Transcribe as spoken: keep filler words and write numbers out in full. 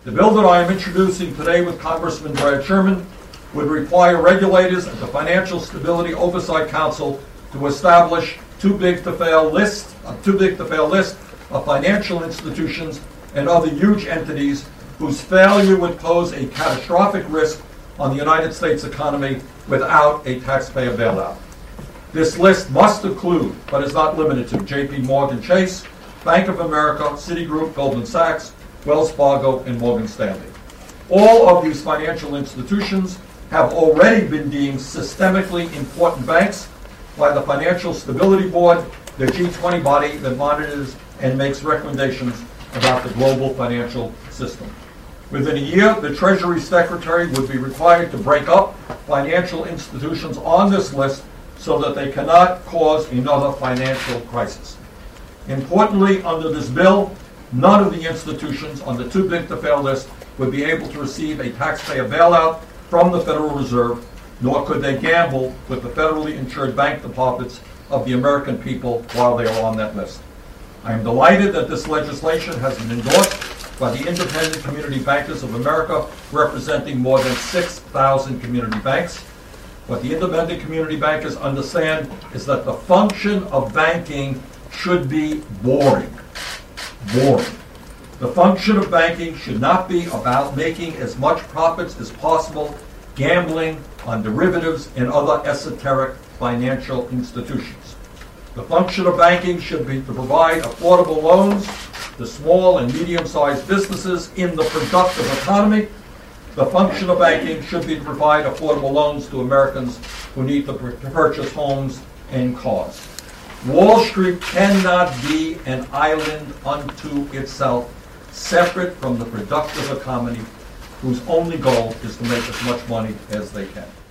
The bill that I am introducing today with Congressman Brad Sherman would require regulators at the Financial Stability Oversight Council to establish too big to fail list, a too big to fail list of financial institutions and other huge entities whose failure would pose a catastrophic risk on the United States economy without a taxpayer bailout. This list must include, but is not limited to, J P Morgan Chase, Bank of America, Citigroup, Goldman Sachs, Wells Fargo, and Morgan Stanley. All of these financial institutions have already been deemed systemically important banks by the Financial Stability Board, the G twenty body that monitors and makes recommendations about the global financial system. Within a year, the Treasury Secretary would be required to break up financial institutions on this list so that they cannot cause another financial crisis. Importantly, under this bill, none of the institutions on the too big to fail list would be able to receive a taxpayer bailout from the Federal Reserve, nor could they gamble with the federally insured bank deposits of the American people while they are on that list. I am delighted that this legislation has been endorsed by the Independent Community Bankers of America, representing more than six thousand community banks. What the independent community bankers understand is that the function of banking should be boring. Boring. The function of banking should not be about making as much profits as possible, gambling on derivatives and other esoteric financial institutions. The function of banking should be to provide affordable loans to small and medium-sized businesses in the productive economy. The function of banking should be to provide affordable loans to Americans who need to, pr- to purchase homes and cars. Wall Street cannot be an island unto itself, separate from the productive economy, whose only goal is to make as much money as they can.